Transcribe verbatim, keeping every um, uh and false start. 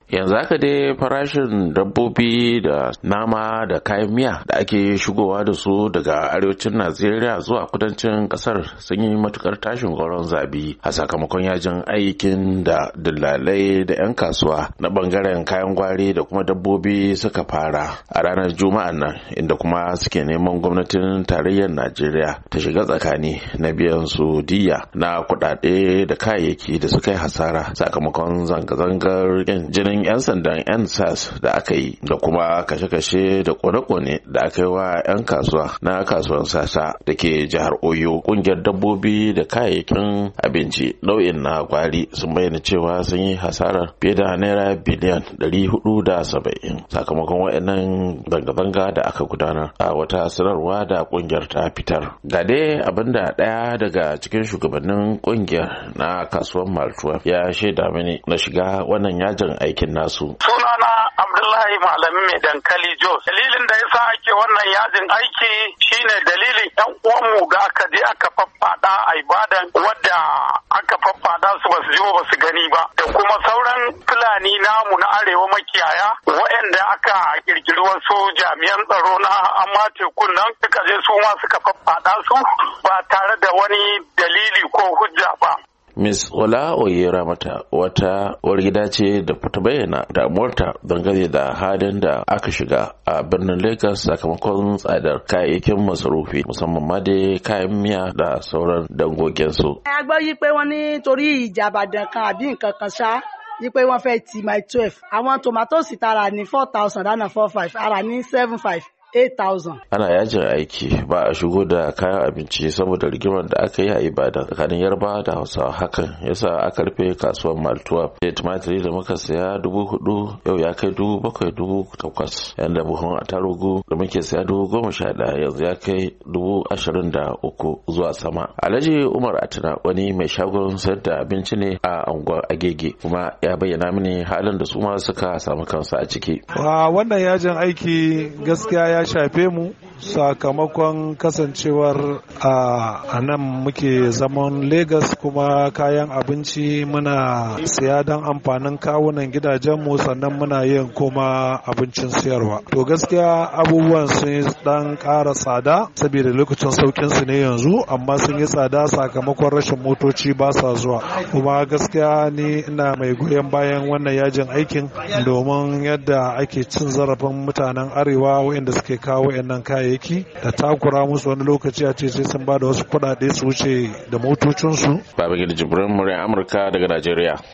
Yanzu haka dai farashin dabbobi da nama da kayan miya da ake shigowa da su daga arewacin Najeriya zuwa kudancin kasar sun yi matukar tashin goron zabi a sakamakon yajin aikin da dillalai da 'yan kasuwa na bangaren kayan gwari da kuma dabbobi suka fara a ranar Juma'a nan, inda kuma suke neman gwamnatin tarayyar Najeriya ta shiga tsakani na biyan su diya na kuɗaɗe da kayayyaki da suka yi hasara sakamakon zanga-zangar jinin 'yan sandan 'yan S A S da aka yi da kuma kashe-kashe da kone-kone da aka yi wa 'yan kasuwa na kasuwan sasa da ke jihar Oyo. Kungiyar dabbobi da kayayyakin abinci nau'in na gwari sun bayyana cewa sun yi hasarar fiye da naira biliyan ɗari hudu da saba'in sakamakon waɗannan zanga-zanga da aka gudanar a wata sanarwa da kungiyar ta fitar. Ga dai abinda ɗaya daga cikin shugabannin kungiyar na kasuwar Maltuwa ya shaida mini na shiga wannan yajin aikin nasu. Sunana Abdullahi Malami mai dankali Jos. Dalilin da yasa ake wannan yajin aiki shine dalilin yan uwanmu da aka je aka faffada a Ibadan, wadda aka faffada su basu je ba su gani ba, da kuma sauran Fulani namu na arewa makiyaya waɗanda aka kirkiri wasu jami'an tsaro na amma tekun nan suka je su ma suka faffada su ba tare da wani dalili ko hujja ba. Miss Ola Oyera mata wata uwar gida ce da ta bayyana damuwarta dangane da halin da aka shiga a birnin Lagos sakamakon tsadar kayayyakin masarufi musamman ma da kayan miya da sauran dangoginsu. A gbọ́ yí pé wọ́n ní torí ìjà Ìbàdàn kan àbí nǹkan kan ṣá yí pé wọ́n fẹ́ ti my twelve. Àwọn tòmátòsì tara ní four thousand rana four five ara ní seven five. eight thousand. Ana yajin aiki ba a shigo da kayan abinci saboda rigimar da aka yi a Ibadan tsakanin Yarbawa da Hausawa, hakan yasa aka rufe kasuwar Maltuwa. Sai tumatiri da muka saya dubu hudu yau ya kai dubu bakwai dubu takwas, yanda buhun attarugu da muke saya dubu goma sha ɗaya yanzu ya kai dubu ashirin da uku zuwa sama. Alhaji Umar Atina wani mai shagon sayar da abinci ne a unguwar Agege, kuma ya bayyana mini halin da su ma suka samu kansu a ciki. Wannan yajin aiki gaskiya ya shafe mu sakamakon kasancewar a nan muke zaman Legas, kuma kayan abinci muna siya don amfanin kawunan gidajenmu, sannan muna yin kuma abincin siyarwa. To gaskiya abubuwan sun dan ƙara tsada saboda lokacin saukin su ne yanzu, amma sun yi tsada sakamakon rashin motoci ba sa zuwa. Kuma gaskiya ni ina mai goyon bayan wannan yajin aikin, domin yadda ake cin zarafin mutanen arewa waɗanda suke kawo wayannan kayayyaki da takura musu wani lokaci a ce sai sun ba da wasu kuɗaɗe su wuce da motocinsu. Babangida Jibrin, murya Amurka daga Najeriya.